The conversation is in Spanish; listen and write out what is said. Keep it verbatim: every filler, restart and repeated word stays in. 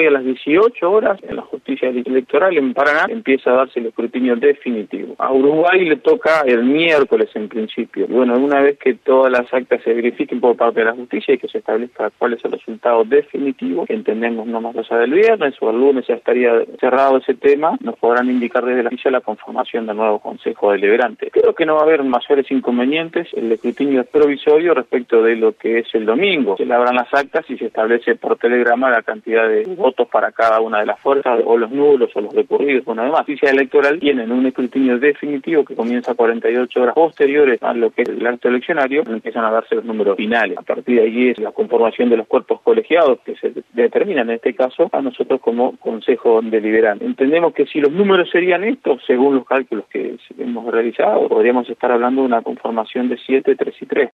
a las dieciocho horas, en la justicia electoral en Paraná, empieza a darse el escrutinio definitivo. A Uruguay le toca el miércoles en principio. Y bueno, una vez que todas las actas se verifiquen por parte de la justicia y que se establezca cuál es el resultado definitivo, que entendemos no más allá del viernes o el lunes ya estaría cerrado ese tema, nos podrán indicar desde la justicia la conformación del nuevo Consejo Deliberante. Creo que no va a haber mayores inconvenientes. El escrutinio es provisorio respecto de lo que es el domingo. Se labran las actas y se establece por telegrama la cantidad de votos para cada una de las fuerzas, o los nulos o los recurridos. Bueno, además, la justicia electoral tienen un escrutinio definitivo que comienza cuarenta y ocho horas posteriores a lo que es el acto eleccionario, empiezan a darse los números finales. A partir de allí es la conformación de los cuerpos colegiados que se determinan en este caso a nosotros como Consejo Deliberante. Entendemos que si los números serían estos, según los cálculos que hemos realizado, podríamos estar hablando de una conformación de siete, tres y tres.